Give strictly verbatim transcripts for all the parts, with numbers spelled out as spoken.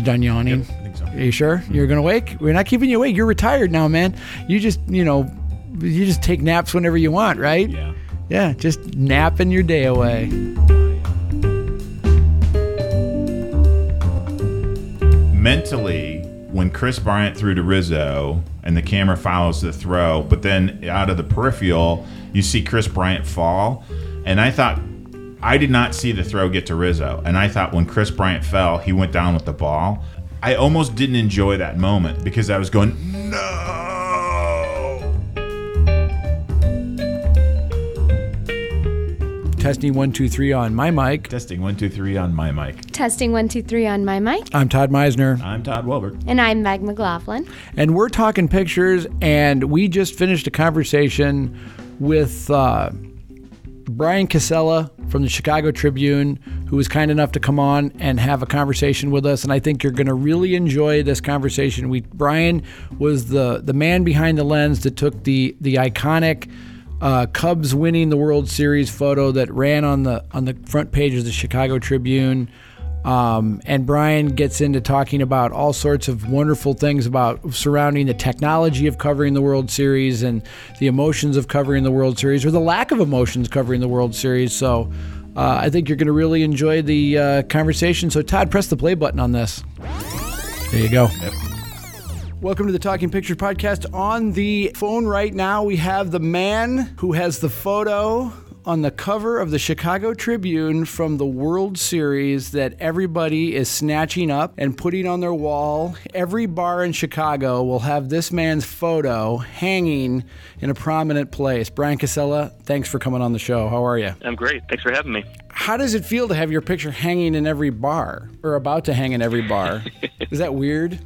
done yawning? Yep, I think so. Are you sure? You're going to wake? We're not keeping you awake. You're retired now, man. You just, you know, you just take naps whenever you want, right? Yeah. Yeah, just napping your day away. Mentally, when Kris Bryant threw to Rizzo and the camera follows the throw, but then out of the peripheral, you see Kris Bryant fall. And I thought, I did not see the throw get to Rizzo. And I thought when Kris Bryant fell, he went down with the ball. I almost didn't enjoy that moment because I was going, no. Testing one, two, three on my mic. Testing one, two, three on my mic. Testing one, two, three on my mic. I'm Todd Meisner. I'm Todd Welbert. And I'm Meg McLaughlin. And we're talking pictures, and we just finished a conversation with uh, Brian Casella from the Chicago Tribune, who was kind enough to come on and have a conversation with us. And I think you're going to really enjoy this conversation. We Brian was the, the man behind the lens that took the the iconic Uh, Cubs winning the World Series photo that ran on the on the front page of the Chicago Tribune. Um, and Brian gets into talking about all sorts of wonderful things about surrounding the technology of covering the World Series and the emotions of covering the World Series, or the lack of emotions covering the World Series. So uh, I think you're going to really enjoy the uh, conversation. So Todd, press the play button on this. There you go. Yep. Welcome to the Talking Pictures podcast. On the phone right now, we have the man who has the photo on the cover of the Chicago Tribune from the World Series that everybody is snatching up and putting on their wall. Every bar in Chicago will have this man's photo hanging in a prominent place. Brian Casella, thanks for coming on the show. How are you? I'm great. Thanks for having me. How does it feel to have your picture hanging in every bar, or about to hang in every bar? Is that weird?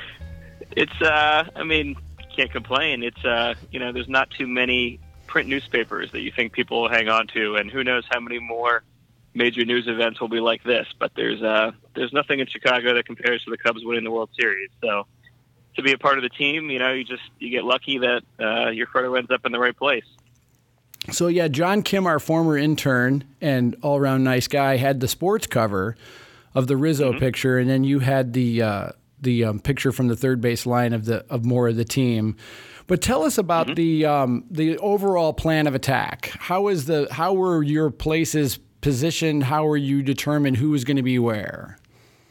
It's, uh, I mean, can't complain. It's, uh, you know, there's not too many print newspapers that you think people will hang on to, and who knows how many more major news events will be like this. But there's, uh, there's nothing in Chicago that compares to the Cubs winning the World Series. So to be a part of the team, you know, you just, you get lucky that uh, your photo ends up in the right place. So, yeah, John Kim, our former intern and all-around nice guy, had the sports cover of the Rizzo mm-hmm. picture, and then you had the uh, the um, picture from the third base line of the of more of the team. But tell us about mm-hmm. the um, the overall plan of attack. How is the how were your places positioned? How were you determined who was going to be where?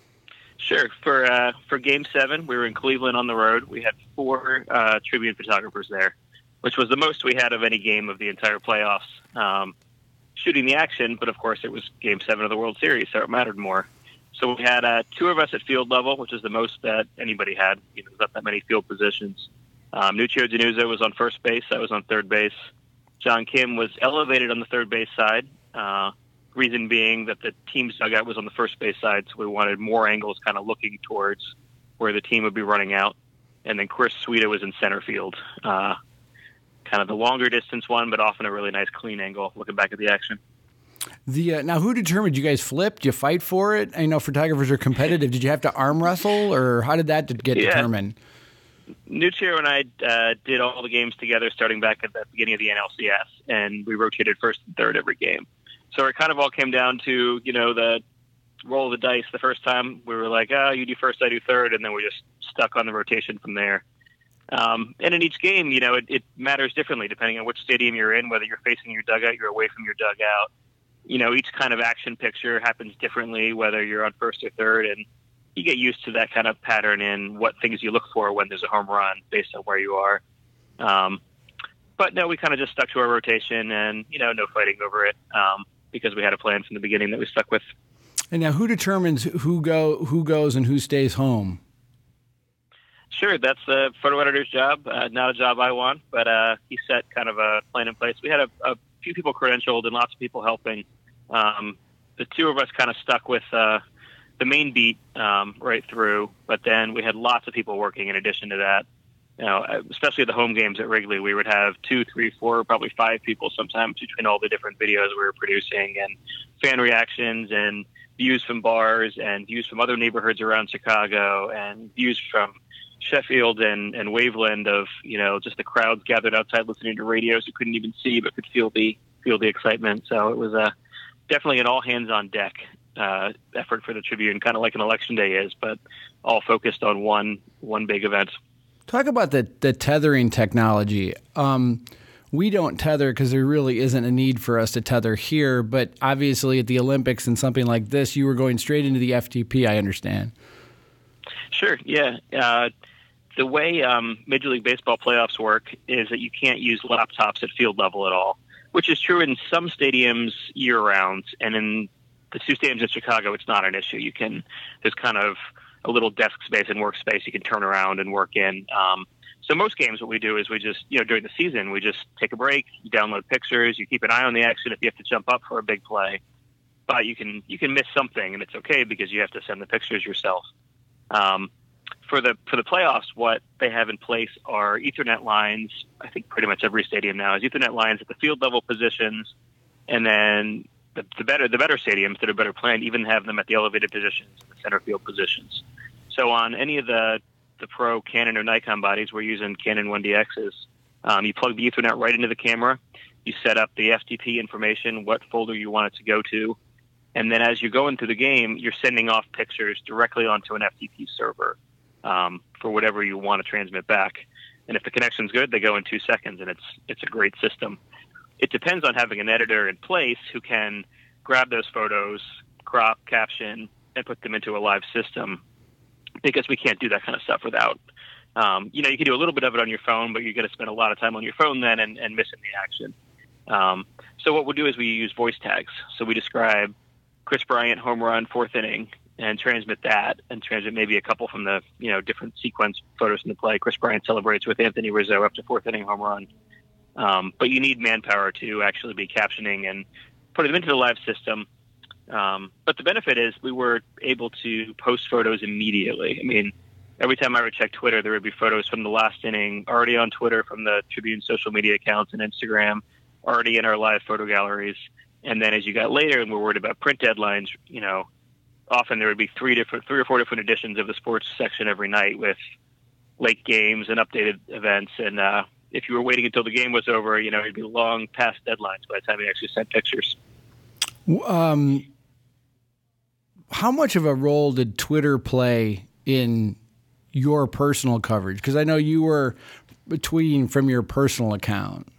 Sure. For uh, for Game Seven, we were in Cleveland on the road. We had four uh, Tribune photographers there, which was the most we had of any game of the entire playoffs, um, shooting the action. But of course, it was Game Seven of the World Series, so it mattered more. So we had uh, two of us at field level, which is the most that anybody had. You know, there's not that many field positions. Um, Nuccio Danusa was on first base. I was on third base. John Kim was elevated on the third base side. Uh, reason being that the team's dugout was on the first base side, so we wanted more angles kind of looking towards where the team would be running out. And then Chris Suita was in center field, uh, kind of the longer distance one, but often a really nice clean angle looking back at the action. The uh, now, who determined? You guys flipped? You fight for it? I know photographers are competitive. Did you have to arm wrestle, or how did that get yeah. determined? Nuccio and I uh, did all the games together starting back at the beginning of the N L C S, and we rotated first and third every game. So it kind of all came down to, you know, the roll of the dice. The first time we were like, oh, you do first, I do third, and then we just stuck on the rotation from there. Um, and in each game, you know, it, it matters differently depending on which stadium you're in, whether you're facing your dugout, you're away from your dugout. You know, each kind of action picture happens differently, whether you're on first or third, and you get used to that kind of pattern in what things you look for when there's a home run based on where you are. Um, but no, we kind of just stuck to our rotation and, you know, no fighting over it um, because we had a plan from the beginning that we stuck with. And now who determines who go who goes and who stays home? Sure, that's the photo editor's job, uh, not a job I want, but uh, he set kind of a plan in place. We had a, a few people credentialed and lots of people helping. Um, the two of us kind of stuck with uh, the main beat um, right through, but then we had lots of people working in addition to that. You know, especially the home games at Wrigley, we would have two, three, four, probably five people sometimes between all the different videos we were producing and fan reactions and views from bars and views from other neighborhoods around Chicago and views from Sheffield and, and Waveland of, you know, just the crowds gathered outside listening to radios who couldn't even see but could feel the feel the excitement. So it was a definitely an all hands on deck uh, effort for the Tribune, kind of like an election day is, but all focused on one one big event. Talk about the, the tethering technology. Um, we don't tether because there really isn't a need for us to tether here. But obviously at the Olympics and something like this, you were going straight into the F T P, I understand. Sure, yeah. Uh, the way um, Major League Baseball playoffs work is that you can't use laptops at field level at all, which is true in some stadiums year-round. And in the two stadiums in Chicago, it's not an issue. You can, there's kind of a little desk space and workspace you can turn around and work in. Um, so most games, what we do is we just, you know, during the season, we just take a break, you download pictures, you keep an eye on the action if you have to jump up for a big play. But you can you can miss something, and it's okay because you have to send the pictures yourself. Um, for the for the playoffs, what they have in place are Ethernet lines. I think pretty much every stadium now has Ethernet lines at the field level positions, and then the, the better the better stadiums that are better planned even have them at the elevated positions, the center field positions. So on any of the, the Pro Canon or Nikon bodies, we're using Canon one D Xs. Um, you plug the Ethernet right into the camera. You set up the F T P information, what folder you want it to go to. And then as you're going through the game, you're sending off pictures directly onto an F T P server um, for whatever you want to transmit back. And if the connection's good, they go in two seconds, and it's it's a great system. It depends on having an editor in place who can grab those photos, crop, caption, and put them into a live system, because we can't do that kind of stuff without, um, you know, you can do a little bit of it on your phone, but you're going to spend a lot of time on your phone then and, and missing the action. Um, so what we'll do is we use voice tags. So we describe Kris Bryant home run, fourth inning, and transmit that, and transmit maybe a couple from the, you know, different sequence photos in the play. Kris Bryant celebrates with Anthony Rizzo after fourth inning home run. Um, but you need manpower to actually be captioning and putting them into the live system. Um, but the benefit is we were able to post photos immediately. I mean, every time I would check Twitter, there would be photos from the last inning already on Twitter from the Tribune social media accounts and Instagram, already in our live photo galleries. And then as you got later and we're worried about print deadlines, you know, often there would be three different, three or four different editions of the sports section every night with late games and updated events. And uh, if you were waiting until the game was over, you know, it'd be long past deadlines by the time you actually sent pictures. Um, how much of a role did Twitter play in your personal coverage? Because I know you were tweeting from your personal account.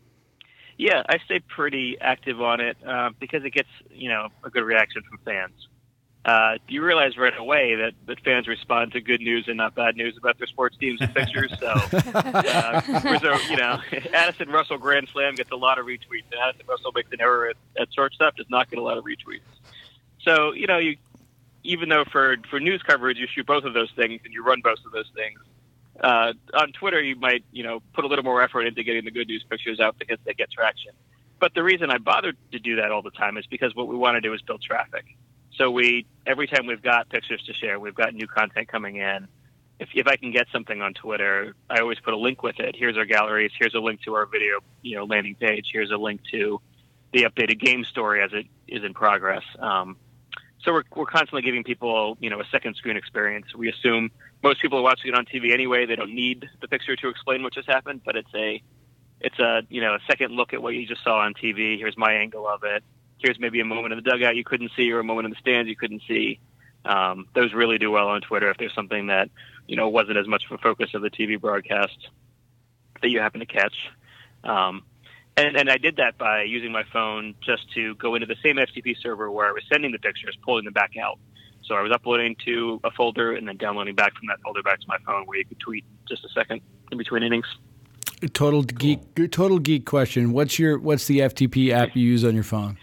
Yeah, I stay pretty active on it uh, because it gets, you know, a good reaction from fans. Uh, you realize right away that, that fans respond to good news and not bad news about their sports teams and pictures. So, uh, Rizzo, you know, Addison Russell grand slam gets a lot of retweets, and Addison Russell makes an error at, at shortstop does not get a lot of retweets. So, you know, you even though for, for news coverage you shoot both of those things and you run both of those things, uh, on Twitter you might, you know, put a little more effort into getting the good news pictures out because they get traction. But the reason I bothered to do that all the time is because what we want to do is build traffic. So we, every time we've got pictures to share, we've got new content coming in. If if I can get something on Twitter, I always put a link with it. Here's our galleries. Here's a link to our video, you know, landing page. Here's a link to the updated game story as it is in progress. Um, so we're we're constantly giving people, you know, a second screen experience. We assume most people are watching it on T V anyway. They don't need the picture to explain what just happened, but it's a it's a you know a second look at what you just saw on T V. Here's my angle of it. Here's maybe a moment in the dugout you couldn't see or a moment in the stands you couldn't see. Um, those really do well on Twitter if there's something that, you know, wasn't as much of a focus of the T V broadcast that you happen to catch. Um, and, and I did that by using my phone just to go into the same F T P server where I was sending the pictures, pulling them back out. So I was uploading to a folder and then downloading back from that folder back to my phone where you could tweet just a second in between innings. Total geek, total geek question. What's your what's the F T P app you use on your phone?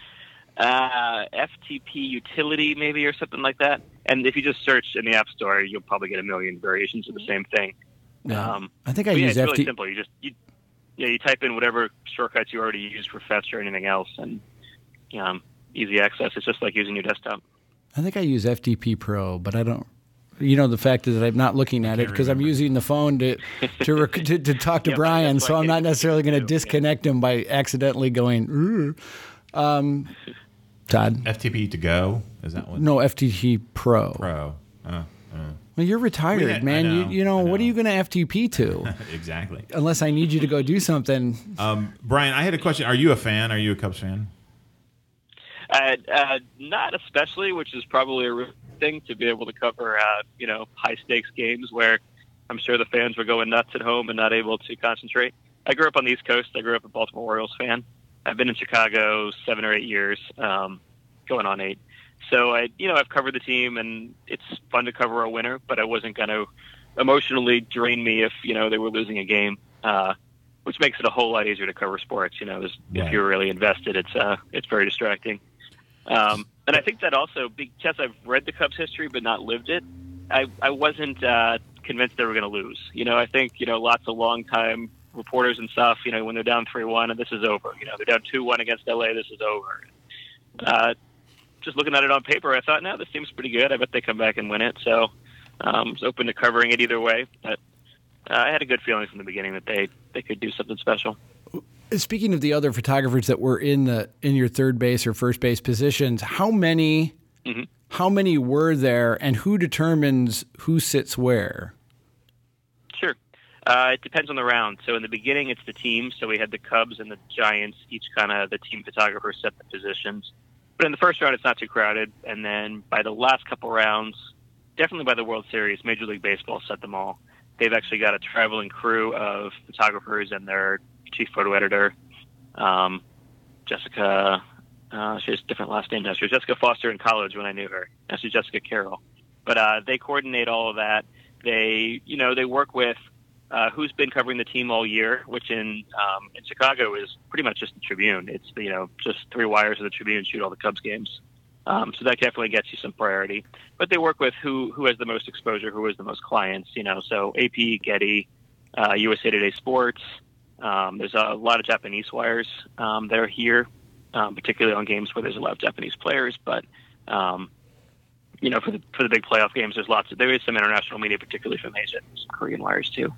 Uh, F T P utility maybe or something like that. And if you just search in the App Store, you'll probably get a million variations of the same thing. Yeah. Um, I think I yeah, use it's F T P. really simple. You just you, yeah, you type in whatever shortcuts you already use for Fetch or anything else, and um, easy access. It's just like using your desktop. I think I use F T P Pro, but I don't. You know, the fact is that I'm not looking at it because I'm using the phone to to, rec- to, to talk to Yep, Brian, that's so what I I'm not did. necessarily going to Yeah. disconnect him by accidentally going. "Ugh." Um, Todd, F T P to go? Is that what? no F T P Pro. Pro. Oh, oh. Well, you're retired, We had- man. I know, you you know, I what are know. you going to F T P to? Exactly. Unless I need you to go do something. Um, Brian, I had a question. Are you a fan? Are you a Cubs fan? Uh, uh, not especially, which is probably a re- thing to be able to cover, uh, you know, high stakes games where I'm sure the fans were going nuts at home and not able to concentrate. I grew up on the East Coast. I grew up a Baltimore Orioles fan. I've been in Chicago seven or eight years, um, going on eight. So I, you know, I've covered the team, and it's fun to cover a winner, but I wasn't going to emotionally drain me if, you know, they were losing a game, uh, which makes it a whole lot easier to cover sports. You know, Right. if you're really invested, it's, uh, it's very distracting. Um, and I think that also, because I've read the Cubs history but not lived it, I, I wasn't uh, convinced they were going to lose. You know, I think, you know, lots of long-time reporters and stuff, you know, when they're down three one and this is over. You know, they're down two one against L A, this is over. Uh, just looking at it on paper, I thought, no, this seems pretty good. I bet they come back and win it. So um, I was open to covering it either way. But uh, I had a good feeling from the beginning that they, they could do something special. Speaking of the other photographers that were in the in your third base or first base positions, how many mm-hmm. how many were there, and who determines who sits where? Sure. Uh, it depends on the round. So in the beginning, it's the team. So we had the Cubs and the Giants, each kind of the team photographers set the positions. But in the first round, it's not too crowded. And then by the last couple rounds, definitely by the World Series, Major League Baseball set them all. They've actually got a traveling crew of photographers and their chief photo editor, um, Jessica, uh, she has a different last name now. She was Jessica Foster in college when I knew her. Now she's Jessica Carroll. But uh, they coordinate all of that. They, you know, they work with uh, who's been covering the team all year, which in um, in Chicago is pretty much just the Tribune. It's, you know, just three wires of the Tribune shoot all the Cubs games. Um, so that definitely gets you some priority. But they work with who who has the most exposure, who has the most clients, you know. So A P, Getty, uh, U S A Today Sports. Um, there's a lot of Japanese wires um, that are here, um, particularly on games where there's a lot of Japanese players. But um, you know, for the for the big playoff games, there's lots of there is some international media, particularly from Asia, some Korean wires too.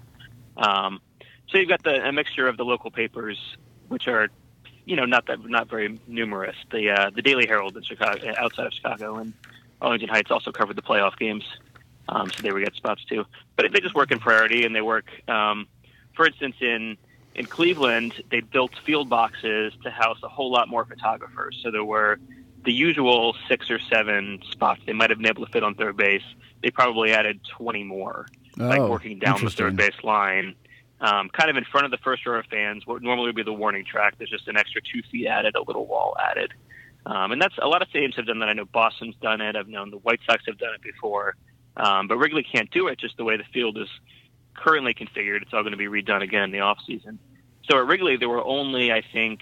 Um, so you've got the a mixture of the local papers, which are, you know, not that not very numerous. The uh, the Daily Herald in Chicago, outside of Chicago, and Arlington Heights also covered the playoff games, um, so they would get spots too. But they just work in priority, and they work. Um, for instance, in In Cleveland, they built field boxes to house a whole lot more photographers. So there were the usual six or seven spots they might have been able to fit on third base. They probably added twenty more, oh, like working down the third base line, um, kind of in front of the first row of fans. What normally would be the warning track, there's just an extra two feet added, a little wall added. Um, and that's a lot of stadiums have done that. I know Boston's done it. I've known the White Sox have done it before. Um, but Wrigley can't do it just the way the field is currently configured. It's all going to be redone again in the off season. So at Wrigley, there were only, I think,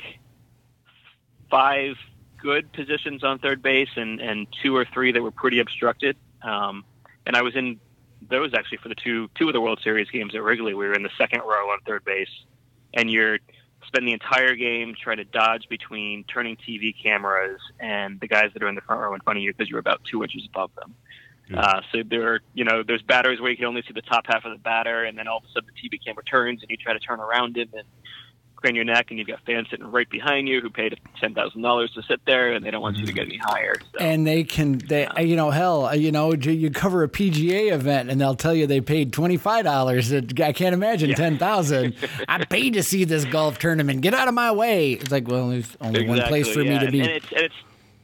five good positions on third base and, and two or three that were pretty obstructed. Um, and I was in those actually for the two two of the World Series games at Wrigley. We were in the second row on third base, and you're spending the entire game trying to dodge between turning T V cameras and the guys that are in the front row in front of you because you're about two inches above them. Yeah. Uh, so there are, you know, there's batters where you can only see the top half of the batter, and then all of a sudden the T V camera turns and you try to turn around him and crane your neck, and you've got fans sitting right behind you who paid ten thousand dollars to sit there, and they don't want you to get any higher. So. And they can, they, yeah. you know, hell, you know, you cover a P G A event, and they'll tell you they paid twenty-five dollars. I can't imagine yeah. ten thousand dollars. I paid to see this golf tournament. Get out of my way. It's like, well, there's only exactly, one place for yeah. me to be. And it's, and it's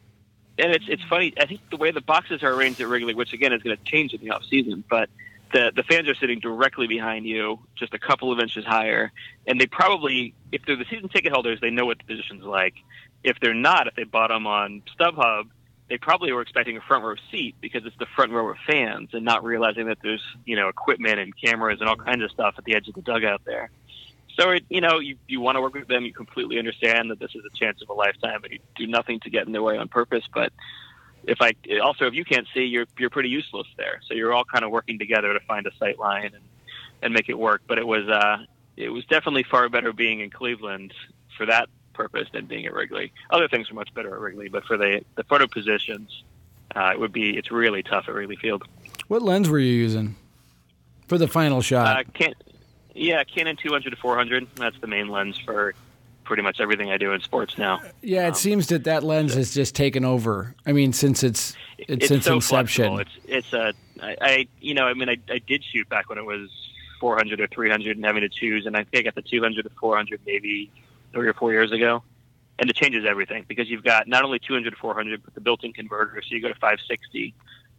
And it's it's funny. I think the way the boxes are arranged at Wrigley, which again is going to change in the off season, but the the fans are sitting directly behind you, just a couple of inches higher, and they probably, if they're the season ticket holders, they know what the position's like. If they're not, if they bought them on StubHub, they probably were expecting a front row seat because it's the front row of fans, and not realizing that there's, you know, equipment and cameras and all kinds of stuff at the edge of the dugout there. So, it, you know, you, you want to work with them. You completely understand that this is a chance of a lifetime, and you do nothing to get in their way on purpose. But if I also, if you can't see, you're you're pretty useless there. So you're all kind of working together to find a sight line and, and make it work. But it was uh, it was definitely far better being in Cleveland for that purpose than being at Wrigley. Other things were much better at Wrigley, but for the the photo positions, uh, it would be it's really tough at Wrigley Field. What lens were you using for the final shot? Uh, can't. Yeah, Canon two hundred to four hundred. That's the main lens for pretty much everything I do in sports now. Yeah, it um, seems that that lens has just taken over. I mean, since it's it's, it's since so inception. Flexible. It's it's a I, I you know I mean I, I did shoot back when it was four hundred or three hundred and having to choose, and I think I got the two hundred to four hundred maybe three or four years ago, and it changes everything because you've got not only two hundred to four hundred but the built-in converter, so you go to five sixty.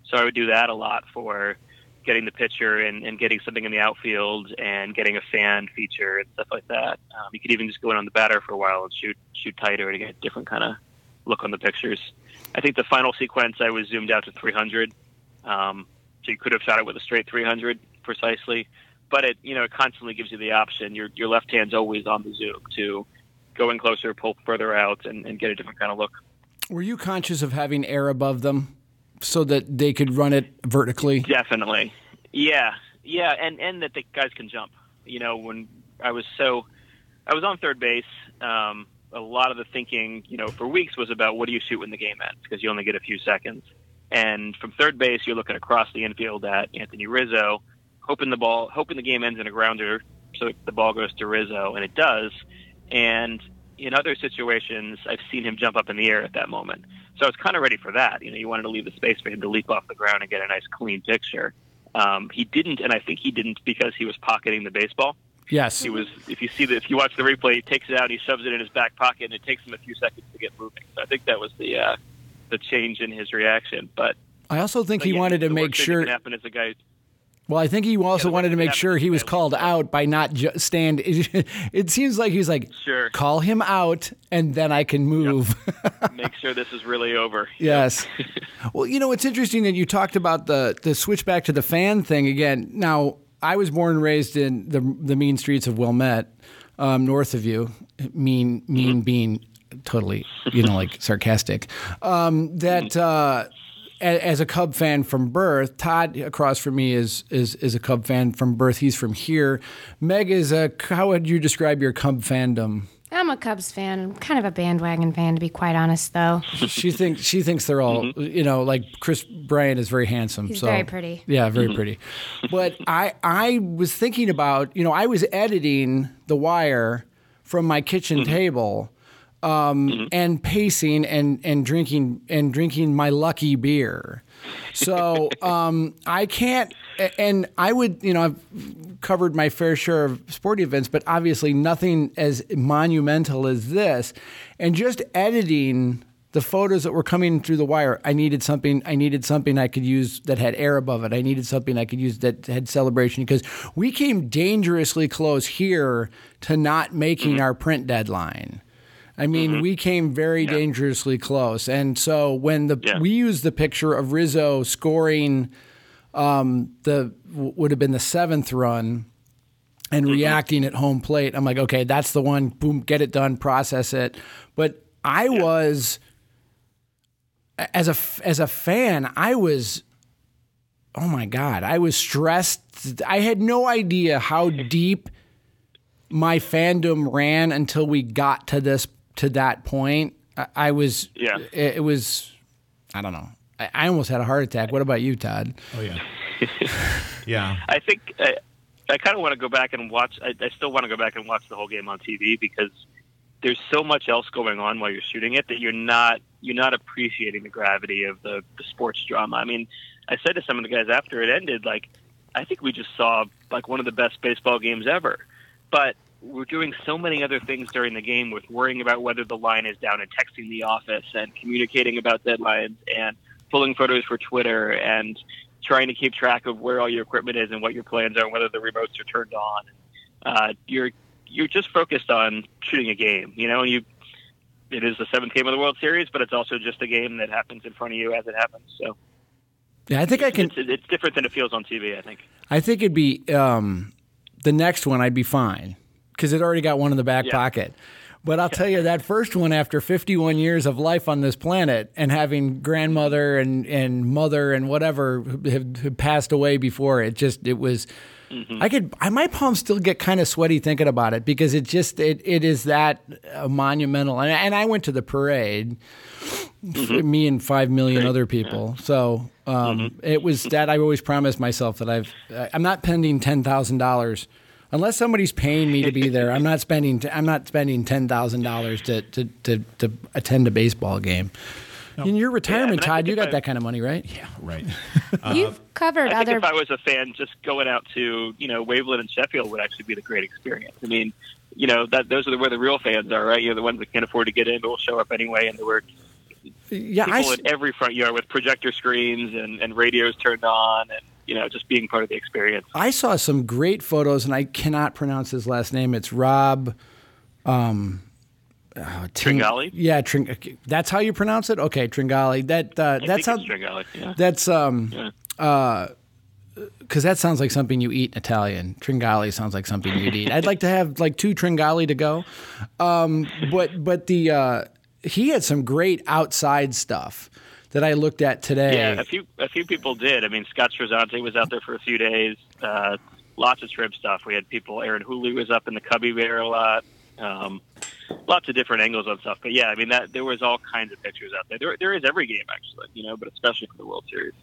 So I would do that a lot for getting the pitcher and, and getting something in the outfield and getting a fan feature and stuff like that. Um, you could even just go in on the batter for a while and shoot shoot tighter to get a different kind of look on the pictures. I think the final sequence I was zoomed out to three hundred. Um, so you could have shot it with a straight three hundred precisely, but it you know it constantly gives you the option. Your your left hand's always on the zoom to go in closer, pull further out, and, and get a different kind of look. Were you conscious of having air above them so that they could run it vertically? Definitely. Yeah. Yeah. And, and that the guys can jump. You know, when I was so, I was on third base, um, a lot of the thinking, you know, for weeks was about what do you shoot when the game ends? Because you only get a few seconds. And from third base, you're looking across the infield at Anthony Rizzo, hoping the ball, hoping the game ends in a grounder so the ball goes to Rizzo, and it does. And in other situations, I've seen him jump up in the air at that moment. So I was kind of ready for that. You know, you wanted to leave the space for him to leap off the ground and get a nice clean picture. Um, he didn't, and I think he didn't because he was pocketing the baseball. Yes. He was. If you see the, if you watch the replay, he takes it out, he shoves it in his back pocket, and it takes him a few seconds to get moving. So I think that was the uh, the change in his reaction. But I also think but he yeah, wanted to the make worst thing sure. that can happen is a guy. Well, I think he also Yeah, wanted to make happen sure he was is- called out by not ju- stand. It, it seems like he's like, Sure. call him out, and then I can move. Make sure this is really over. Yes. Well, you know, it's interesting that you talked about the the switch back to the fan thing again. Now, I was born and raised in the the mean streets of Wilmette, um, north of you. Mean, mean being totally, you know, like sarcastic. Um, that uh, a- as a Cub fan from birth, Todd across from me is is is a Cub fan from birth. He's from here. Meg is a. How would you describe your Cub fandom? I'm a Cubs fan. I'm kind of a bandwagon fan, to be quite honest, though. She thinks she thinks they're all, you know, like Chris Bryant is very handsome. He's so, very pretty. Yeah, very pretty. But I I was thinking about, you know, I was editing The Wire from my kitchen table, um, and pacing and and drinking and drinking my lucky beer. So um, I can't, and I would, you know, I've covered my fair share of sporting events, but obviously nothing as monumental as this. And just editing the photos that were coming through The Wire, I needed something. I needed something I could use that had air above it. I needed something I could use that had celebration, because we came dangerously close here to not making our print deadline. I mean, mm-hmm. we came very yeah. dangerously close. And so when the yeah. we used the picture of Rizzo scoring um, the would have been the seventh run and mm-hmm. reacting at home plate, I'm like, okay, that's the one. Boom, get it done, process it. But I yeah. was as a as a fan, I was. Oh my God, I was stressed. I had no idea how deep my fandom ran until we got to this. To that point, I, I was. Yeah. It, it was. I don't know. I, I almost had a heart attack. What about you, Todd? Oh yeah. yeah. I think I, I kind of want to go back and watch. I, I still want to go back and watch the whole game on T V, because there's so much else going on while you're shooting it that you're not you're not appreciating the gravity of the, the sports drama. I mean, I said to some of the guys after it ended, like, I think we just saw like one of the best baseball games ever, but we're doing so many other things during the game, with worrying about whether the line is down and texting the office and communicating about deadlines and pulling photos for Twitter and trying to keep track of where all your equipment is and what your plans are and whether the remotes are turned on. Uh, you're you're just focused on shooting a game, you know. You it is the seventh game of the World Series, but it's also just a game that happens in front of you as it happens. So yeah, I think I can. It's, it's different than it feels on T V, I think. I think it'd be um, the next one. I'd be fine, because it already got one in the back yeah. pocket. But I'll tell you, that first one, after fifty-one years of life on this planet and having grandmother and, and mother and whatever have, have passed away before, it just, it was, mm-hmm. I could, I, my palms still get kind of sweaty thinking about it, because it just, it, it is that uh, monumental. And, and I went to the parade, mm-hmm. me and five million Great. other people. Yeah. So um, mm-hmm. it was that I always promised myself that I've, I'm not spending ten thousand dollars. Unless somebody's paying me to be there, I'm not spending. T- I'm not spending ten thousand dollars to, to to to attend a baseball game. No. In your retirement, yeah, Todd, you got I, that kind of money, right? Yeah, right. You've uh, covered I other. Think if I was a fan, just going out to you know Waveland and Sheffield would actually be the great experience. I mean, you know that those are the, where the real fans are, right? You're the ones that can't afford to get in, but will show up anyway, and they were Yeah, people I, in every front yard with projector screens and, and radios turned on, and you know, just being part of the experience. I saw some great photos, and I cannot pronounce his last name. It's Rob. Um, uh, Ting- Tringali? Yeah, Tring- that's how you pronounce it. Okay, Tringali. That uh, I that's think how. it's Tringali. Yeah. That's um, Yeah. uh, because that sounds like something you eat in Italian. Tringali sounds like something you'd eat. I'd like to have like two Tringali to go. Um, but but the uh, he had some great outside stuff that I looked at today. Yeah, a few a few people did. I mean, Scott Strazzante was out there for a few days. Uh, lots of trip stuff. We had people. Aaron Hooley was up in the Cubby Bear a lot. Um, lots of different angles on stuff. But yeah, I mean, that there was all kinds of pictures out there. There, there is every game actually, you know, but especially for the World Series.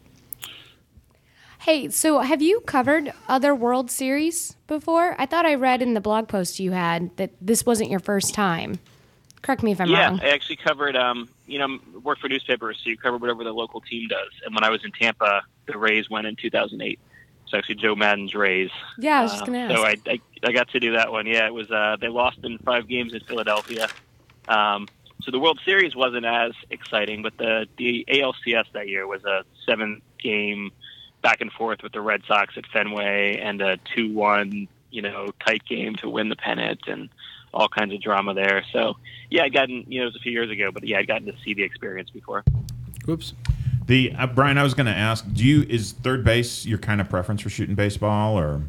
Hey, so have you covered other World Series before? I thought I read in the blog post you had that this wasn't your first time. Correct me if I'm yeah, wrong. I actually covered, um, you know, work for newspapers, so you cover whatever the local team does. And when I was in Tampa, the Rays went in two thousand eight. It's actually Joe Madden's Rays. Yeah, I was just Uh, going to So ask. I, I I got to do that one. Yeah, it was. Uh, they lost in five games in Philadelphia. Um, so the World Series wasn't as exciting, but the the A L C S that year was a seven game back and forth with the Red Sox at Fenway, and a two one, you know, tight game to win the pennant, and all kinds of drama there. So yeah, I'd gotten, you know, it was a few years ago, but yeah, I'd gotten to see the experience before. Oops. The uh, Brian, I was going to ask, do you is third base your kind of preference for shooting baseball, or?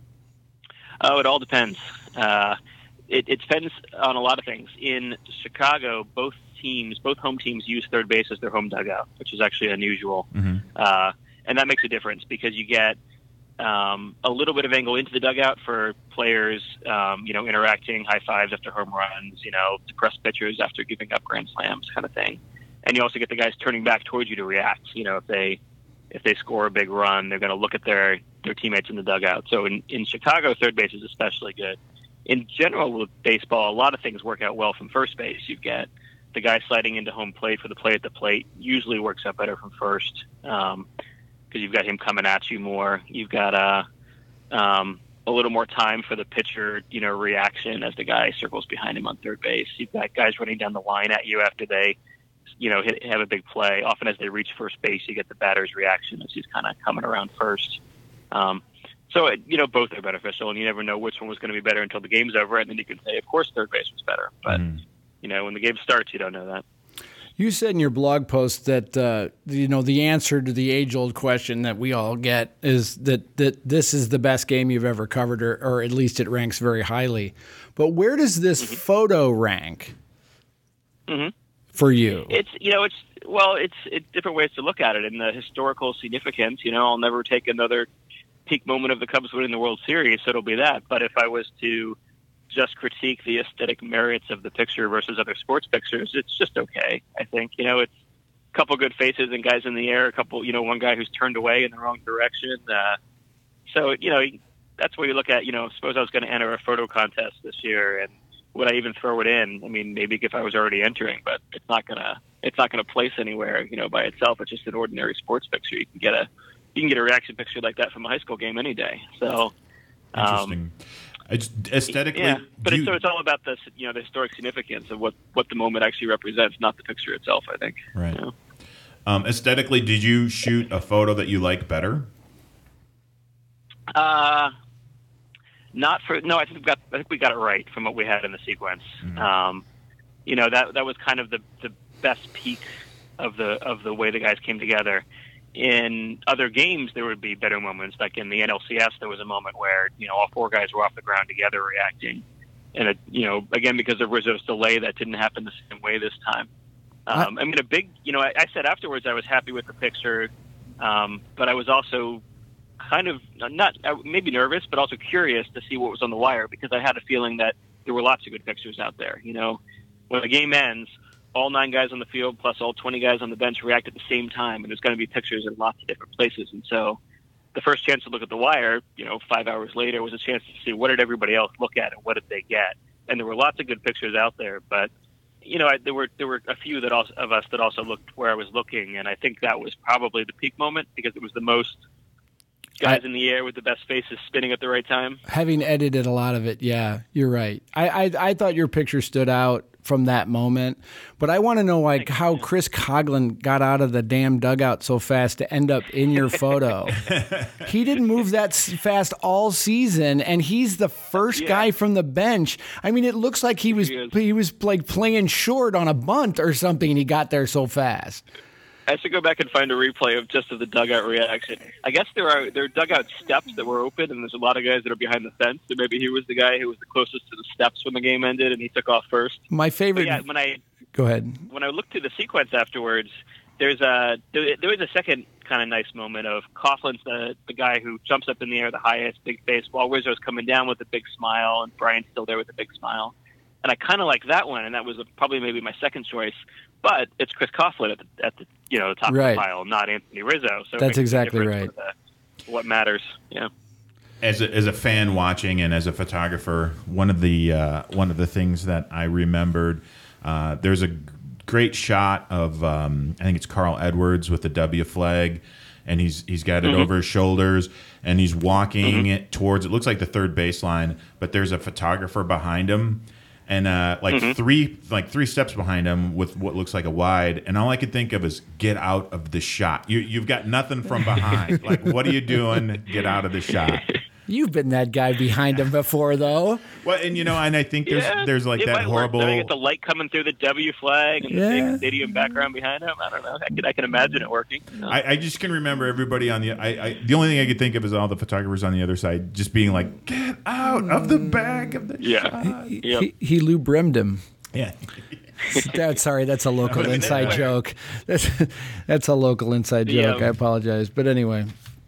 Oh, it all depends. Uh, it, it depends on a lot of things. In Chicago, both teams, both home teams, use third base as their home dugout, which is actually unusual. Mm-hmm. Uh, and that makes a difference because you get um, a little bit of angle into the dugout for players, um, you know, interacting, high fives after home runs, you know, depressed pitchers after giving up grand slams, kind of thing. And you also get the guys turning back towards you to react. You know, if they if they score a big run, they're going to look at their, their teammates in the dugout. So in, in Chicago, third base is especially good. In general, with baseball, a lot of things work out well from first base. You get the guy sliding into home plate for the play at the plate usually works out better from first because um, you've got him coming at you more. You've got uh, um, a little more time for the pitcher, you know, reaction as the guy circles behind him on third base. You've got guys running down the line at you after they, you know, hit, have a big play. Often as they reach first base, you get the batter's reaction as he's kind of coming around first. Um, so, it, you know, both are beneficial, and you never know which one was going to be better until the game's over, and then you can say, of course, third base was better. But, Mm. you know, when the game starts, you don't know that. You said in your blog post that uh, you know the answer to the age-old question that we all get is that, that this is the best game you've ever covered, or, or at least it ranks very highly. But where does this Mm-hmm. photo rank Mm-hmm. for you? It's, you know, it's, well, it's, it's different ways to look at it. In the historical significance, you know, I'll never take another peak moment of the Cubs winning the World Series, so it'll be that. But if I was to just critique the aesthetic merits of the picture versus other sports pictures, it's just okay, I think. You know, it's a couple good faces and guys in the air, a couple, you know, one guy who's turned away in the wrong direction. Uh, so, you know, that's where you look at, you know, suppose I was going to enter a photo contest this year, and would I even throw it in? I mean, maybe if I was already entering, but it's not going to, it's not going to place anywhere, you know, by itself. It's just an ordinary sports picture. You can get a, you can get a reaction picture like that from a high school game any day. So, um, Interesting. It's aesthetically, yeah, but do it's, you- so it's all about the, you know, the historic significance of what, what the moment actually represents, not the picture itself, I think. right. You know? Um, aesthetically, did you shoot a photo that you like better? Uh, not for, no, I think we got, I think we got it right from what we had in the sequence. Mhm. Um, you know, that, that was kind of the, the best peak of the, of the way the guys came together. In other games, there would be better moments. Like in the N L C S, there was a moment where, you know, all four guys were off the ground together reacting. And, it, you know, again, because of Rizzo's delay, that didn't happen the same way this time. Um, I mean, a big, you know, I, I said afterwards I was happy with the picture, um, but I was also kind of not maybe nervous, but also curious to see what was on the wire, because I had a feeling that there were lots of good pictures out there. You know, when the game ends, all nine guys on the field plus all twenty guys on the bench react at the same time, and there's going to be pictures in lots of different places. And so the first chance to look at the wire, you know, five hours later, was a chance to see what did everybody else look at and what did they get. And there were lots of good pictures out there, but you know, I, there were there were a few that also, of us that also looked where I was looking, and I think that was probably the peak moment because it was the most guys I, in the air with the best faces spinning at the right time. Having edited a lot of it, yeah, you're right. I I, I thought your picture stood out from that moment. But I want to know like how Chris Coughlin got out of the damn dugout so fast to end up in your photo. He didn't move that s- fast all season, and he's the first Yeah. guy from the bench. I mean, it looks like he was He is. he was like playing short on a bunt or something, and he got there so fast. I should go back and find a replay of just of the dugout reaction. I guess there are there are dugout steps that were open, and there's a lot of guys that are behind the fence. So maybe he was the guy who was the closest to the steps when the game ended, and he took off first. My But favorite. yeah, when I Go ahead. when I looked through the sequence afterwards, there's a there, there was a second kind of nice moment of Coughlin's the the guy who jumps up in the air the highest, big face, while Rizzo's coming down with a big smile, and Bryant's still there with a big smile. And I kind of like that one, and that was probably maybe my second choice. But it's Chris Coughlin at the, at the you know the top Right. of the pile, not Anthony Rizzo. So it That's makes a exactly difference right. for the- what matters? Yeah. As a, as a fan watching and as a photographer, one of the uh, one of the things that I remembered, uh, there's a great shot of um, I think it's Carl Edwards with the W flag, and he's he's got it Mm-hmm. over his shoulders, and he's walking it towards. It looks like the third baseline, but there's a photographer behind him. And uh, like Mm-hmm. three, like three steps behind him with what looks like a wide, and all I could think of is get out of the shot. You, you've got nothing from behind. Like, what are you doing? Get out of the shot. You've been that guy behind him before, though. Well, and you know, and I think there's Yeah, there's like it that might work. horrible. I think it's the light coming through the W flag and Yeah. the big stadium background behind him. I don't know. I can I can imagine it working. I, I just can remember everybody on the. I, I the only thing I could think of is all the photographers on the other side just being like, "Get out of the bag of the Yeah. shot." Yep. He, he Lou Brimmed him. Yeah. That's sorry, that's a local That was inside it. joke. That's that's a local inside joke. Yeah. I apologize, but anyway.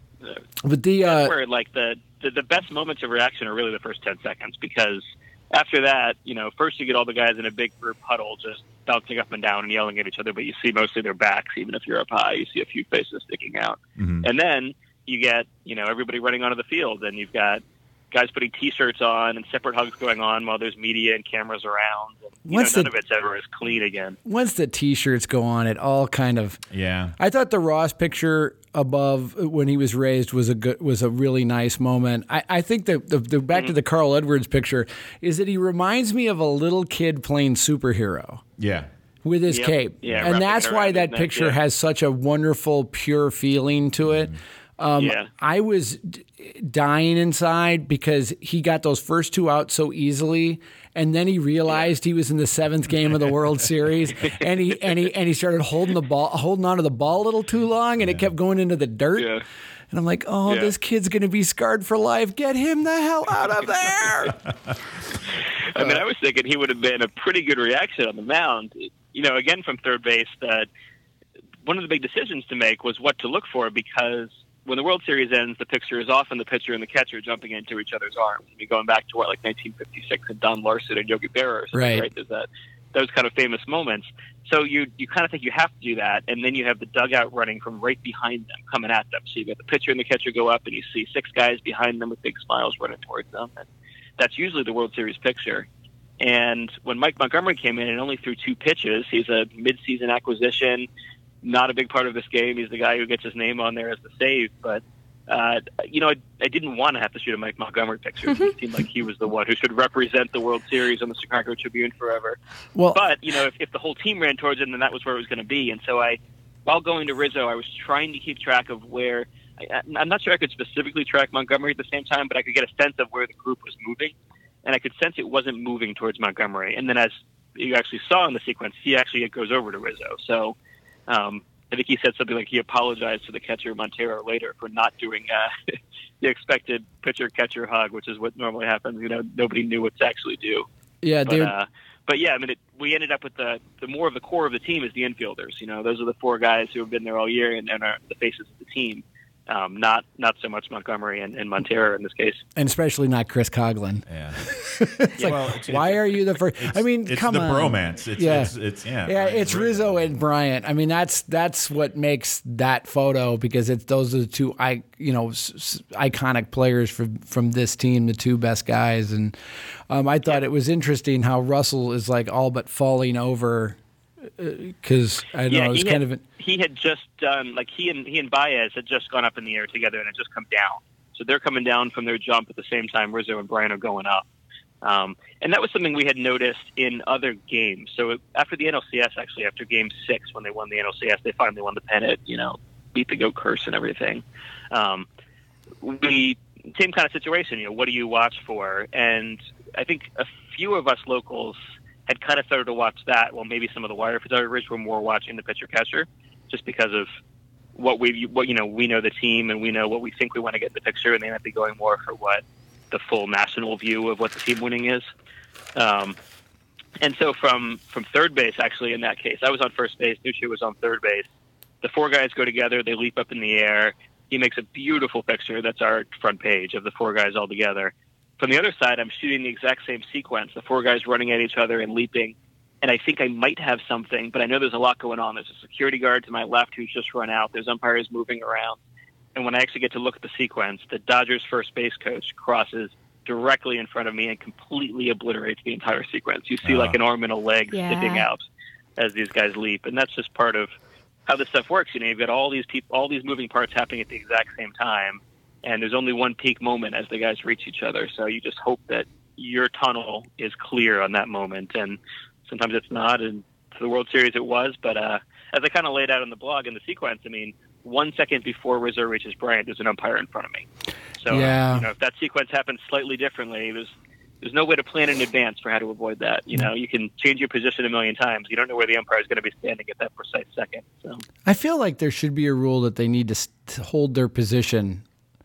But the uh, where like the, the the best moments of reaction are really the first ten seconds, because after that, you know, first you get all the guys in a big group huddle just bouncing up and down and yelling at each other, but you see mostly their backs. Even if you're up high, you see a few faces sticking out. Mhm. And then you get, you know, everybody running onto the field, and you've got guys putting T-shirts on and separate hugs going on while there's media and cameras around. And, you Once know, the- none of it's ever as clean again. once the T-shirts go on, it all kind of. Yeah. I thought the Ross picture above when he was raised was a good was a really nice moment. I, I think that the, the back to the Carl Edwards picture is that he reminds me of a little kid playing superhero Yeah. with his Yep. cape. Yeah, and wrapping that's it why around that his neck, picture yeah. has such a wonderful, pure feeling to it. Um, Yeah. I was d- dying inside because he got those first two out so easily, and then he realized he was in the seventh game of the World Series, and he and he and he started holding the ball, holding onto the ball a little too long, and it kept going into the dirt. Yeah. And I'm like, oh, Yeah. this kid's going to be scarred for life. Get him the hell out of there. I mean, I was thinking he would have been a pretty good reaction on the mound. You know, again, from third base, that one of the big decisions to make was what to look for, because when the World Series ends, the picture is often the pitcher and the catcher jumping into each other's arms. I mean, going back to what, like nineteen fifty-six and Don Larson and Yogi Berra or something, Right. right? There's that, those kind of famous moments. So you you kind of think you have to do that, and then you have the dugout running from right behind them, coming at them. So you got the pitcher and the catcher go up, and you see six guys behind them with big smiles running towards them. And that's usually the World Series picture. And when Mike Montgomery came in and only threw two pitches, he's a midseason acquisition, not a big part of this game. He's the guy who gets his name on there as the save. But, uh, you know, I, I didn't want to have to shoot a Mike Montgomery picture. It seemed like he was the one who should represent the World Series on the Chicago Tribune forever. Well, But, you know, if, if the whole team ran towards him, then that was where it was going to be. And so I, while going to Rizzo, I was trying to keep track of where I, I'm not sure I could specifically track Montgomery at the same time, but I could get a sense of where the group was moving. And I could sense it wasn't moving towards Montgomery. And then as you actually saw in the sequence, he actually goes over to Rizzo. So um, I think he said something like he apologized to the catcher Montero later for not doing uh, the expected pitcher-catcher hug, which is what normally happens. You know, nobody knew what to actually do. yeah, But, they uh, but yeah, I mean, it, we ended up with the, the more of the core of the team is the infielders. You know, those are the four guys who have been there all year and, and are the faces of the team. Um, not not so much Montgomery and, and Montero in this case. and especially not Chris Coughlin. Yeah. It's like, Well, it's- why are you the first? I mean, it's come the on. bromance. It's, Yeah. it's, it's yeah. Yeah, Brian it's Rizzo and Bryant. I mean, that's that's what makes that photo, because it's those are the two I you know s- s- iconic players from from this team, the two best guys. And um, I thought it was interesting how Russell is like all but falling over because I don't know it was he kind had, of an, he had just done like he and he and Baez had just gone up in the air together and had just come down. So they're coming down from their jump at the same time Rizzo and Bryant are going up. Um, and that was something we had noticed in other games. So after the N L C S, actually, after Game Six, when they won the N L C S, they finally won the pennant. You know, beat the Go Curse and everything. Um, we same kind of situation. You know, what do you watch for? And I think a few of us locals had kind of started to watch that. Well, maybe some of the wire photographers were more watching the pitcher catcher, just because of what we what you know we know the team and we know what we think we want to get in the picture, and they might be going more for what the full national view of what the team winning is. Um, and so from, from third base, actually, in that case, I was on first base, Nucci was on third base. The four guys go together, they leap up in the air. He makes a beautiful picture. That's our front page of the four guys all together. From the other side, I'm shooting the exact same sequence, the four guys running at each other and leaping. And I think I might have something, but I know there's a lot going on. There's a security guard to my left who's just run out. There's umpires moving around. And when I actually get to look at the sequence, the Dodgers first base coach crosses directly in front of me and completely obliterates the entire sequence. You see Oh. like an arm and a leg Yeah. sticking out as these guys leap. And that's just part of how this stuff works. You know, you've got all these people, all these moving parts happening at the exact same time. And there's only one peak moment as the guys reach each other. So you just hope that your tunnel is clear on that moment. And sometimes it's not. And for the World Series it was. But uh, as I kind of laid out in the blog in the sequence, I mean, one second before Rizzo reaches Bryant, there's an umpire in front of me. So, Yeah. you know, if that sequence happens slightly differently, there's there's no way to plan in advance for how to avoid that. You know, you can change your position a million times. You don't know where the umpire is going to be standing at that precise second. So, I feel like there should be a rule that they need to, s- to hold their position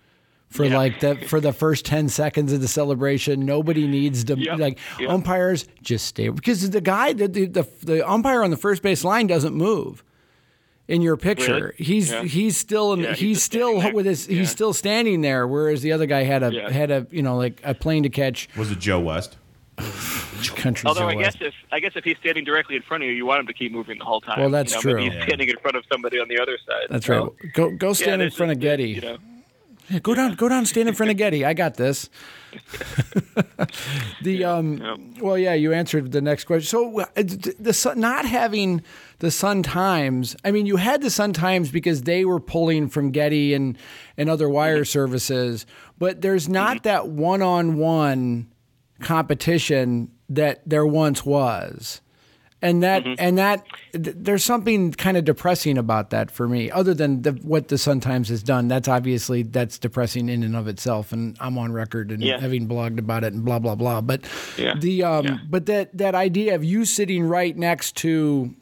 for Yeah. like that for the first ten seconds of the celebration. Nobody needs to Yep. like Yep. umpires just stay because the guy the, the the the umpire on the first base line doesn't move. In your picture, Really? he's Yeah. he's still in, Yeah, he's he's just still standing there. with his Yeah. he's still standing there, whereas the other guy had a Yeah. had a you know like a plane to catch. Was it Joe West? Country although I Joe guess West. if I guess if he's standing directly in front of you, you want him to keep moving the whole time. Well, that's you know, true. Maybe he's Yeah. standing in front of somebody on the other side. That's So, right. Go go yeah, stand in there's front of just, Getty. You know, Yeah, go down, go down, stand in front of Getty. I got this. the um, Yep. well, yeah, you answered the next question. So uh, the Sun, not having the Sun Times. I mean, you had the Sun Times because they were pulling from Getty and and other wire services, but there's not that one-on-one competition that there once was. And that and that th- there's something kind of depressing about that for me. Other than the, what the Sun Times has done, that's obviously that's depressing in and of itself. And I'm on record and Yeah. having blogged about it and blah blah blah. But Yeah. the um, Yeah. but that that idea of you sitting right next to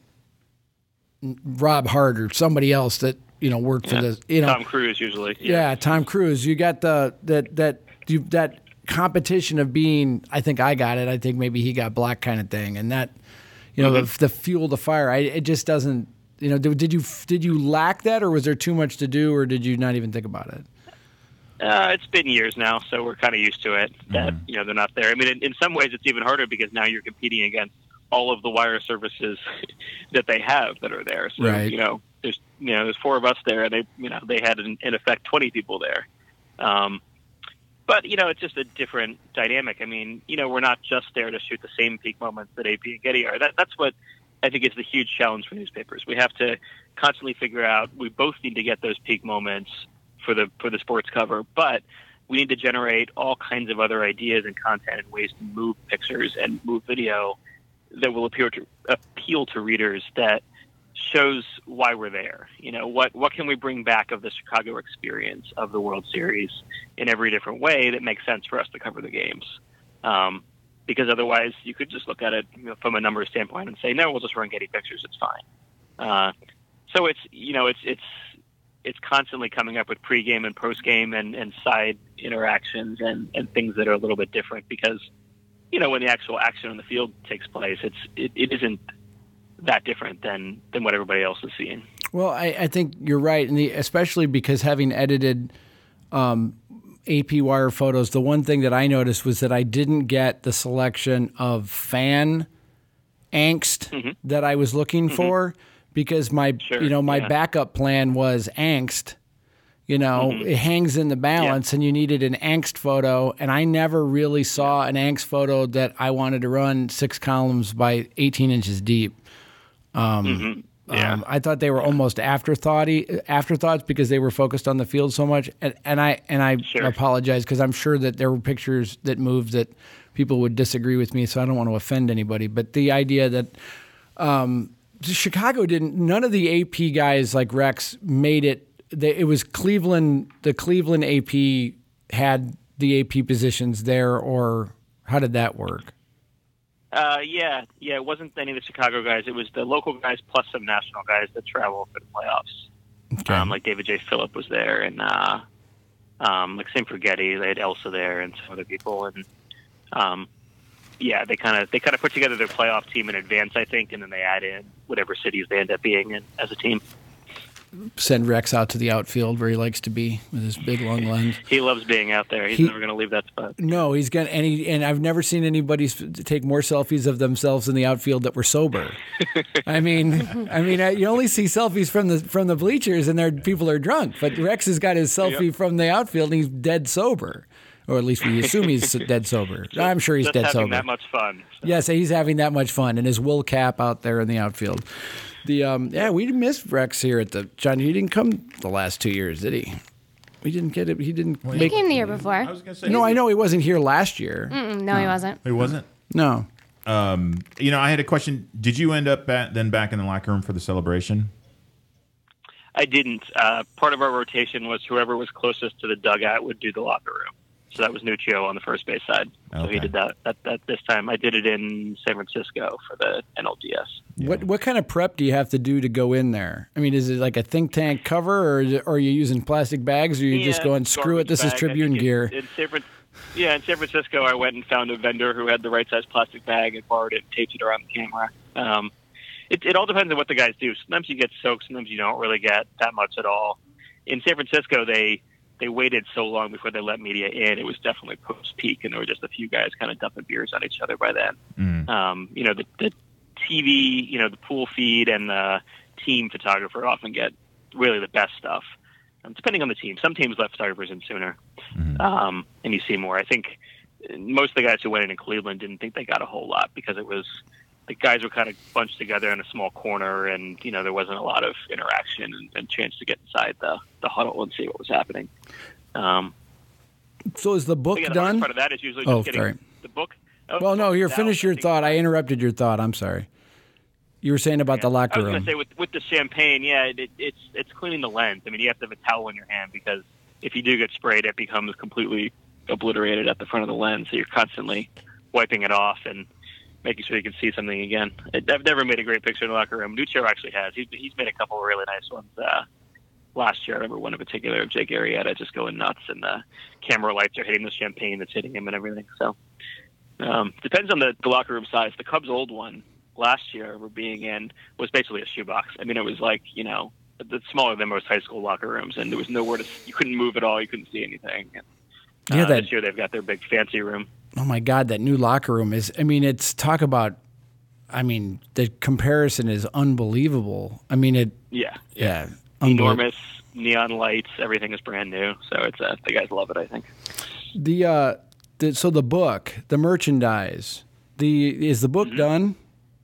Rob Hart or somebody else that you know worked for yeah. the you know Tom Cruise usually. yeah, Tom Cruise. You got the that that you that competition of being. I think I got it. I think maybe he got black kind of thing, and that you know Mm-hmm. the, the fuel the fire. I, it just doesn't. You know, did, did you did you lack that, or was there too much to do, or did you not even think about it? Uh, it's been years now, so we're kind of used to it that you know they're not there. I mean, in, in some ways, it's even harder because now you're competing against all of the wire services that they have that are there. So Right. you know, there's you know there's four of us there, and they you know they had in, in effect twenty people there. Um, but you know, it's just a different dynamic. I mean, you know, we're not just there to shoot the same peak moments that A P and Getty are. That that's what I think is the huge challenge for newspapers. We have to constantly figure out. We both need to get those peak moments for the for the sports cover, but we need to generate all kinds of other ideas and content and ways to move pictures and move video that will appeal to appeal to readers that shows why we're there. You know, what what can we bring back of the Chicago experience of the World Series in every different way that makes sense for us to cover the games. Um, because otherwise you could just look at it you know, from a numbers standpoint and say, no, we'll just run Getty pictures. It's fine. Uh, so it's, you know, it's, it's, it's constantly coming up with pregame and postgame and, and side interactions and, and things that are a little bit different because, you know, when the actual action on the field takes place, it's, it, it isn't that different than, than what everybody else is seeing. Well, I, I think you're right, and the, especially because having edited um, A P wire photos, the one thing that I noticed was that I didn't get the selection of fan angst Mm-hmm. that I was looking for because my Sure, you know my yeah. backup plan was angst. You know, Mm-hmm. it hangs in the balance, and you needed an angst photo, and I never really saw an angst photo that I wanted to run six columns by eighteen inches deep. Mm-hmm. Yeah. Um, I thought they were almost afterthoughty afterthoughts because they were focused on the field so much, and, and I and I Sure. apologize because I'm sure that there were pictures that moved that people would disagree with me, so I don't want to offend anybody. But the idea that um, Chicago didn't, none of the A P guys like Rex made it. They, it was Cleveland. The Cleveland A P had the A P positions there, or how did that work? Uh, yeah, yeah. It wasn't any of the Chicago guys. It was the local guys plus some national guys that travel for the playoffs. Okay. Um, like David J. Phillip was there, and uh, um, like same for Getty. They had Elsa there and some other people, and um, yeah, they kind of they kind of put together their playoff team in advance, I think, and then they add in whatever cities they end up being in as a team. Send Rex out to the outfield where he likes to be with his big long lens. He loves being out there. He's He- never going to leave that spot. No, he's gonna, and he, and I've never seen anybody s- take more selfies of themselves in the outfield that were sober. I mean, I mean, I- you only see selfies from the from the bleachers, and there people are drunk. But Rex has got his selfie Yep. from the outfield, and he's dead sober, or at least we assume he's dead sober. I'm sure he's Just dead having sober. that much fun. So. Yes, he's having that much fun, and his wool cap out there in the outfield. The um, yeah, we missed Rex here at the John. He didn't come the last two years, did he? We didn't get it. He didn't He make. came the year before. I was gonna say No, I know he wasn't here last year. Mm, no, he wasn't. It wasn't. No. You know, I had a question. Did you end up at, then back in the locker room for the celebration? I didn't. Uh, part of our rotation was whoever was closest to the dugout would do the locker room. So that was Nuccio on the first base side. So Okay. he did that, that, that this time. I did it in San Francisco for the N L D S. What what kind of prep do you have to do to go in there? I mean, is it like a think tank cover, or, is it, or are you using plastic bags, or are you just Yeah, going, screw it, garbage this is bag. I Tribune think in- gear? In San Fran- yeah, in San Francisco, I went and found a vendor who had the right size plastic bag and borrowed it and taped it around the camera. Um, it, it all depends on what the guys do. Sometimes you get soaked, sometimes you don't really get that much at all. In San Francisco, they they waited so long before they let media in. It was definitely post peak, and there were just a few guys kind of dumping beers on each other by then. Mm. Um, you know, the, the T V, you know, the pool feed and the team photographer often get really the best stuff, um, depending on the team. Some teams let photographers in sooner, um, and you see more. I think most of the guys who went in in Cleveland didn't think they got a whole lot because it was the guys were kind of bunched together in a small corner, and you know there wasn't a lot of interaction and, and chance to get inside the, the huddle and see what was happening. Um, So is the book but yeah, the hardest done? part of that is usually just Oh, getting sorry. the book. Oh, Well, no, here, now, finish I your think- thought. I interrupted your thought. I'm sorry. You were saying about the I locker was going room. to say with with the champagne, yeah, it, it's it's cleaning the lens. I mean, you have to have a towel in your hand because if you do get sprayed, it becomes completely obliterated at the front of the lens. So you're constantly wiping it off and making sure you can see something again. It, I've never made a great picture in the locker room. Nuccio actually has. He's he's made a couple of really nice ones. Uh, last year, I remember one in particular of Jake Arrieta just going nuts, and the camera lights are hitting the champagne that's hitting him and everything. So um, depends on the, the locker room size. The Cubs' old one last year we're being in was basically a shoebox. I mean, it was like, you know, it's smaller than most high school locker rooms, and there was nowhere to, you couldn't move at all. You couldn't see anything. And, uh, Yeah, that- this year they've got their big fancy room. Oh my God, that new locker room is. I mean, it's talk about. I mean, the comparison is unbelievable. I mean, it. Yeah. Yeah, unbelievable. Enormous neon lights. Everything is brand new. So it's, uh, the guys love it, I think. The uh, the, so the book, the merchandise, the is the book Mm-hmm. done?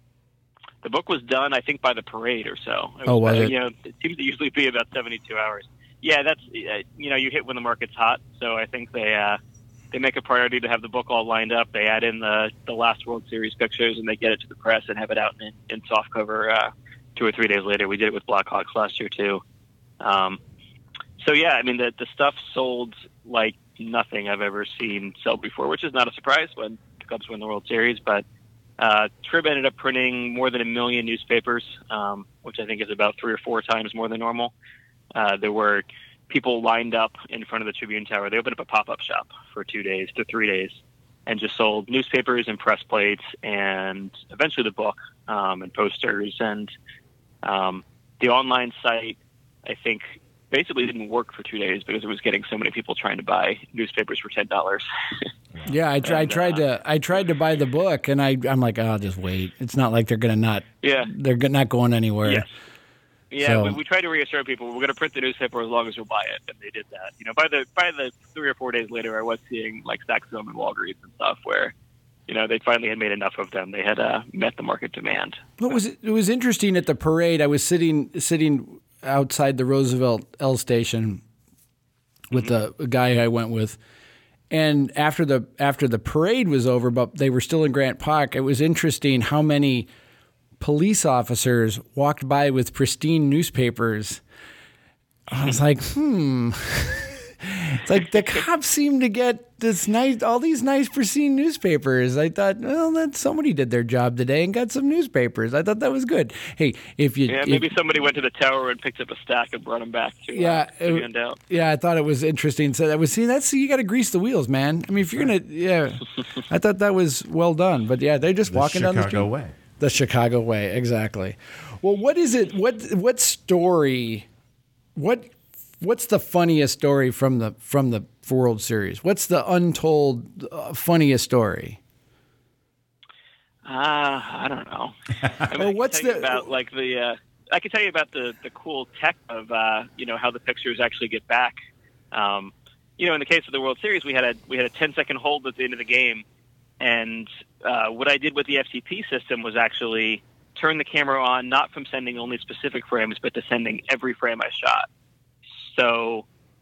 The book was done, I think, by the parade or so. It Oh, was uh, it? You know, it seems to usually be about seventy-two hours. Yeah, that's uh, you know, you hit when the market's hot. So I think they uh, they make a priority to have the book all lined up. They add in the the last World Series pictures, and they get it to the press and have it out in, in soft cover uh, two or three days later. We did it with Blackhawks last year too. Um, so yeah, I mean the the stuff sold like nothing I've ever seen sell before, which is not a surprise when the Cubs win the World Series, but. Uh, Trib ended up printing more than a million newspapers, um, which I think is about three or four times more than normal. Uh, there were people lined up in front of the Tribune Tower. They opened up a pop-up shop for two days to three days and just sold newspapers and press plates and eventually the book um, and posters. And um, the online site, I think, basically didn't work for two days because it was getting so many people trying to buy newspapers for ten dollars. Yeah, I, tr- I And, tried uh, to I tried to buy the book, and I I'm like, oh, I'll just wait. It's not like they're gonna not. Yeah. They're go- not going anywhere. Yes. Yeah, So- we, we try to reassure people we're going to print the newspaper as long as you'll buy it, and they did that. You know, by the by the three or four days later, I was seeing like Saxon and Walgreens and stuff where, you know, they finally had made enough of them. They had uh, met the market demand. What was it? It was interesting at the parade. I was sitting sitting outside the Roosevelt L station with the guy I went with, And after the after the parade was over, but they were still in Grant Park, it was interesting how many police officers walked by with pristine newspapers. I was like, hmm. It's like the cops seem to get this nice, all these nice pristine newspapers. I thought, well, that somebody did their job today and got some newspapers. I thought that was good. Hey, if you, yeah, if, maybe somebody went to the tower and picked up a stack and brought them back to, yeah, uh, to it, hand out. Yeah, I thought it was interesting. So I was seeing that's you got to grease the wheels, man. I mean, if you're gonna, yeah, I thought that was well done. But yeah, they're just The walking down the street. Chicago way. The Chicago way, exactly. Well, what is it? What what story? What what's the funniest story from the from the World Series? What's the untold uh, funniest story? Uh, I don't know. I mean, Well, I what's can tell the- you about like the? Uh, I can tell you about the the cool tech of uh, you know how the pictures actually get back. Um, you know, in the case of the World Series, we had a we had a ten second hold at the end of the game, and uh, what I did with the F T P system was actually turn the camera on, not from sending only specific frames, but to sending every frame I shot. So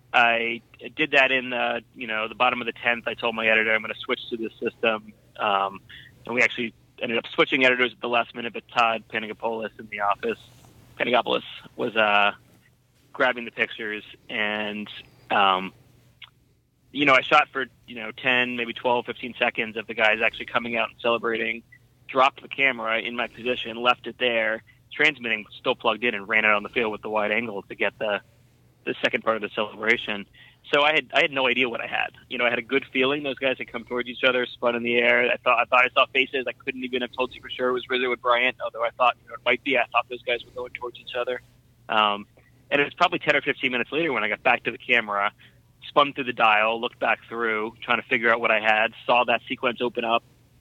I did that in the, you know, the bottom of the tenth. I told my editor I'm going to switch to this system, um, and we actually ended up switching editors at the last minute. But Todd Panagopoulos in the office, Panagopoulos was uh, grabbing the pictures, and um, you know, I shot for you know ten, maybe twelve, fifteen seconds of the guys actually coming out and celebrating. Dropped the camera in my position, left it there, transmitting still plugged in, and ran out on the field with the wide angle to get the the second part of the celebration. So I had I had no idea what I had. You know, I had a good feeling. Those guys had come towards each other, spun in the air. I thought I thought I saw faces. I couldn't even have told you for sure it was Rizzo with Bryant, although I thought you know, it might be. I thought those guys were going towards each other. Um, and it was probably ten or fifteen minutes later when I got back to the camera, spun through the dial, looked back through, trying to figure out what I had, saw that sequence open up,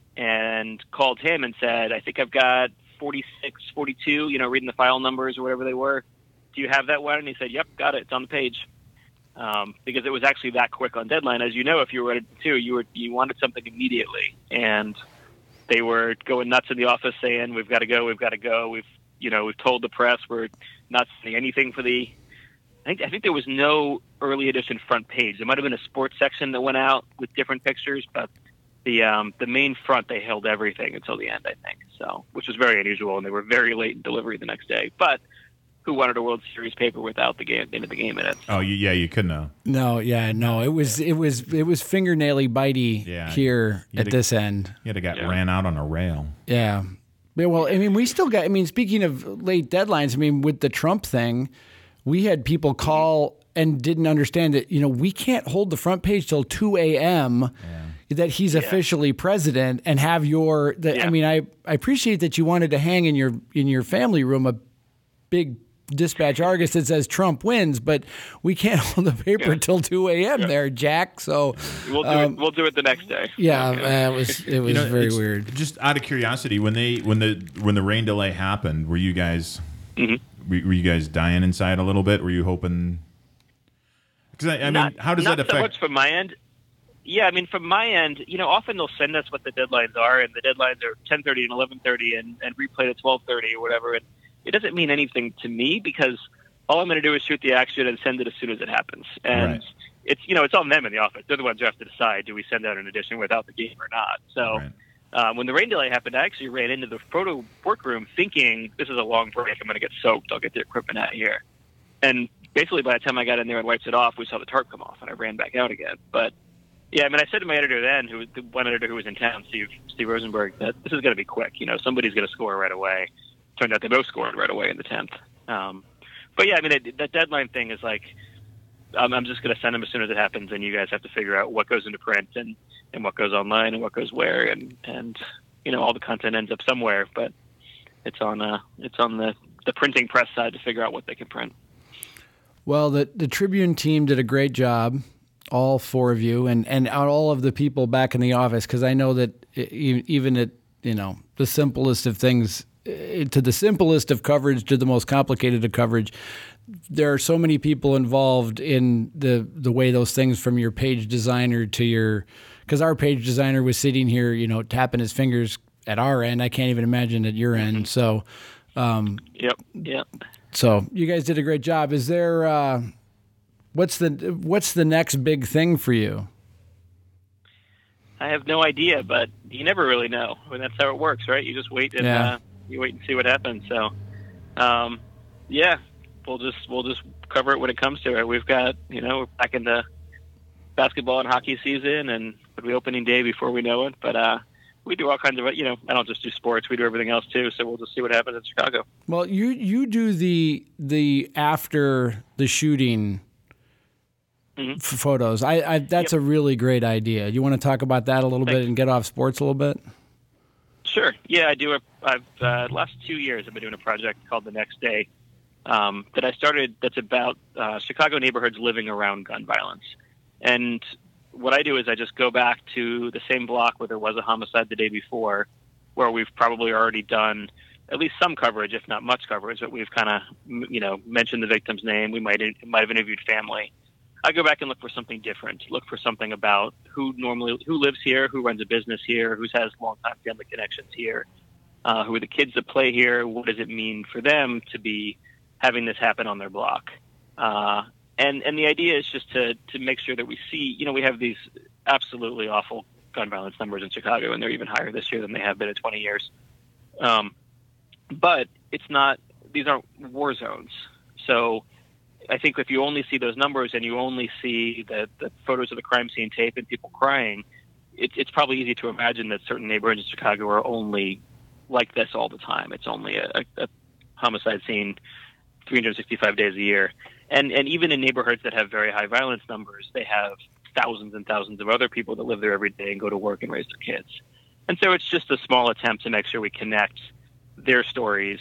and called him and said, I think I've got forty-six, forty-two, you know, reading the file numbers or whatever they were. Do you have that one? And he said, yep, got it. It's on the page. Um, because it was actually that quick on deadline. As you know, if you were at two, you were you wanted something immediately. And they were going nuts in the office saying, we've got to go, we've got to go. We've, you know, we've told the press we're not saying anything for the, I think, I think there was no early edition front page. There might have been a sports section that went out with different pictures, but the um, the main front, they held everything until the end, I think. So, which was very unusual, and they were very late in delivery the next day. But who wanted a World Series paper without the game, the end of the game in it? Oh, you, yeah, you couldn't know. No, yeah, no. It was it was it was fingernaily bitey Yeah, here you had at to- this end. You had to got Yeah. ran out on a rail. Yeah. Yeah, well, I mean, we still got, I mean, speaking of late deadlines, I mean, with the Trump thing, we had people call and didn't understand that, you know, we can't hold the front page till two a.m. that he's officially president and have your, the, Yeah. I mean, I, I appreciate that you wanted to hang in your, in your family room a big Dispatch Argus that says Trump wins, but we can't hold the paper Yeah. till two a.m. there, Jack. So, We'll do um, it. We'll do it the next day. yeah, Okay. uh, it was, it was You know, very it's- weird. Just out of curiosity, when they when the when the rain delay happened, were you guys Mhm. were, were you guys dying inside a little bit? Were you hoping? Because I, I mean, Not- how does not that so affect? much from my end. Yeah, I mean, from my end, you know, often they'll send us what the deadlines are, and the deadlines are ten thirty and eleven thirty, and and replayed at twelve thirty or whatever. And it doesn't mean anything to me because all I'm going to do is shoot the action and send it as soon as it happens. And Right. it's you know it's on them in the office. They're the ones who have to decide: do we send out an edition without the game or not? So. Right. Uh, when the rain delay happened, I actually ran into the photo workroom thinking, this is a long break. I'm going to get soaked. I'll get the equipment out of here. And basically, by the time I got in there and wiped it off, we saw the tarp come off, and I ran back out again. But, yeah, I mean, I said to my editor then, who was the one editor who was in town, Steve Steve Rosenberg, that this is going to be quick. You know, somebody's going to score right away. Turned out they both scored right away in the tenth. Um, but, yeah, I mean, it, that deadline thing is like, I'm, I'm just going to send them as soon as it happens, and you guys have to figure out what goes into print and, and what goes online and what goes where, and, and you know all the content ends up somewhere, but it's on uh it's on the, the printing press side to figure out what they can print. Well, the the Tribune team did a great job, all four of you, and, and all of the people back in the office, because I know that e- even at you know the simplest of things, eh, to the simplest of coverage to the most complicated of coverage, there are so many people involved in the the way those things, from your page designer to your, because our page designer was sitting here, you know, tapping his fingers at our end. I can't even imagine at your end. So, um, Yep, yep. so you guys did a great job. Is there uh, what's the what's the next big thing for you? I have no idea, but you never really know. I mean, that's how it works, right? You just wait and Yeah. uh, you wait and see what happens. So, um, yeah, we'll just we'll just cover it when it comes to it. We've got you know we're back into basketball and hockey season, and it'll be opening day before we know it. But uh, we do all kinds of you know I don't just do sports. We do everything else too. So we'll just see what happens in Chicago. Well, you you do the the after the shooting Mhm. f- photos. I, I that's a really great idea. You want to talk about that a little bit Thanks. and get off sports a little bit? Sure. Yeah, I do. A, I've uh, last two years I've been doing a project called The Next Day um, that I started. That's about uh, Chicago neighborhoods living around gun violence. And what I do is I just go back to the same block where there was a homicide the day before, where we've probably already done at least some coverage, if not much coverage. But we've kind of you know mentioned the victim's name. We might might have interviewed family. I go back and look for something different. Look for something about who normally who lives here, who runs a business here, who has long-time family connections here, uh, who are the kids that play here. What does it mean for them to be having this happen on their block? Uh, and and the idea is just to to make sure that we see. You know, we have these absolutely awful gun violence numbers in Chicago, and they're even higher this year than they have been in twenty years. Um, but it's not; these aren't war zones. So I think if you only see those numbers and you only see the, the photos of the crime scene tape and people crying, it, it's probably easy to imagine that certain neighborhoods in Chicago are only like this all the time. It's only a, a, a homicide scene three hundred sixty-five days a year. And and even in neighborhoods that have very high violence numbers, they have thousands and thousands of other people that live there every day and go to work and raise their kids. And so it's just a small attempt to make sure we connect their stories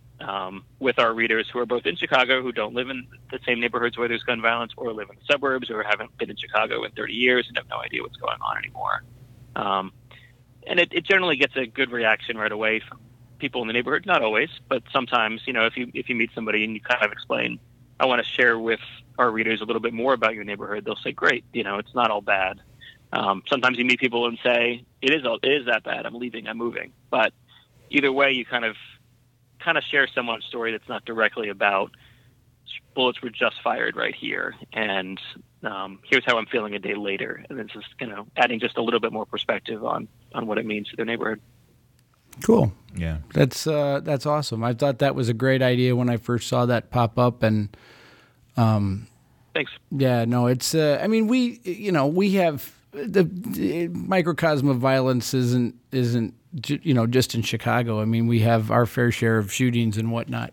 um, with our readers who are both in Chicago, who don't live in the same neighborhoods where there's gun violence, or live in the suburbs, or haven't been in Chicago in thirty years and have no idea what's going on anymore. Um, and it, it generally gets a good reaction right away from people in the neighborhood. Not always, but sometimes, you know, if you if you meet somebody and you kind of explain, I want to share with our readers a little bit more about your neighborhood, they'll say, great, you know, it's not all bad. Um, sometimes you meet people and say, it is all, it is that bad, I'm leaving, I'm moving. But either way, you kind of kind of share someone's story that's not directly about bullets were just fired right here, and um, here's how I'm feeling a day later. And it's just, you know, adding just a little bit more perspective on, on what it means to their neighborhood. Cool. Yeah. That's uh, that's awesome. I thought that was a great idea when I first saw that pop up, and um, Thanks. yeah, no, it's. Uh, I mean, we you know we have the, the microcosm of violence isn't isn't ju- you know just in Chicago. I mean, we have our fair share of shootings and whatnot,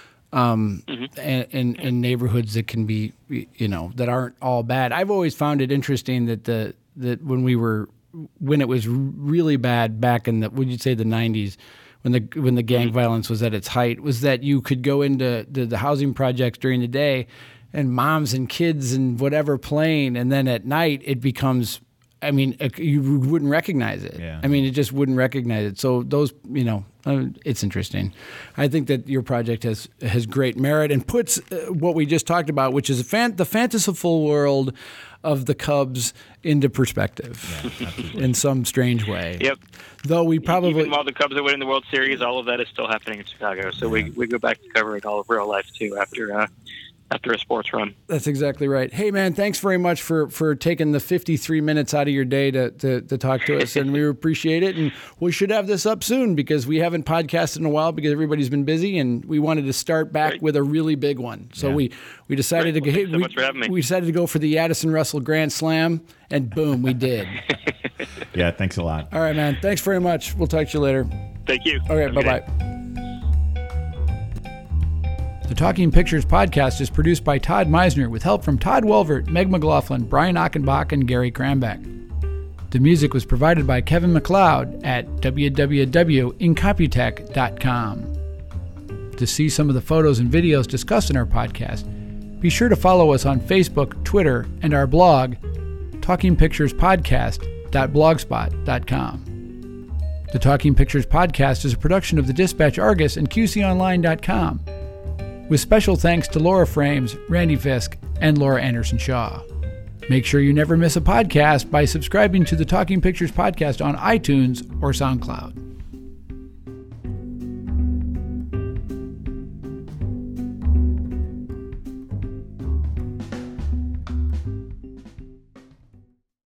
um, Mm-hmm. and, and in neighborhoods that can be you know that aren't all bad. I've always found it interesting that the that when we were when it was really bad back in the, would you say the nineties, when the when the gang violence was at its height, was that you could go into the, the housing projects during the day, and moms and kids and whatever playing, and then at night it becomes, I mean, you wouldn't recognize it. Yeah. I mean, it just wouldn't recognize it. So those, you know, uh, it's interesting. I think that your project has has great merit and puts uh, what we just talked about, which is a fan, the fantastical world of the Cubs into perspective Yeah, in some strange way. Yep. Though we probably Even while the Cubs are winning the World Series, all of that is still happening in Chicago. So we, we go back to covering all of real life too after uh, after a sports run. That's exactly right. Hey, man, thanks very much for, for taking the fifty-three minutes out of your day to, to, to talk to us, and we appreciate it. And we should have this up soon because we haven't podcasted in a while because everybody's been busy, and we wanted to start back Great. with a really big one. So Yeah. we, we decided Great. to Well, go. thanks so we, much for having me. we decided to go for the Addison Russell Grand Slam, and boom, we did. Yeah, thanks a lot. All right, man. Thanks very much. We'll talk to you later. Thank you. All right, Have a bye good bye. day. The Talking Pictures podcast is produced by Todd Meisner with help from Todd Welvert, Meg McLaughlin, Brian Achenbach, and Gary Krambeck. The music was provided by Kevin MacLeod at w w w dot incomputech dot com. To see some of the photos and videos discussed in our podcast, be sure to follow us on Facebook, Twitter, and our blog, talking pictures podcast dot blogspot dot com. The Talking Pictures podcast is a production of the Dispatch Argus and Q C online dot com, with special thanks to Laura Frames, Randy Fisk, and Laura Anderson Shaw. Make sure you never miss a podcast by subscribing to the Talking Pictures podcast on iTunes or SoundCloud.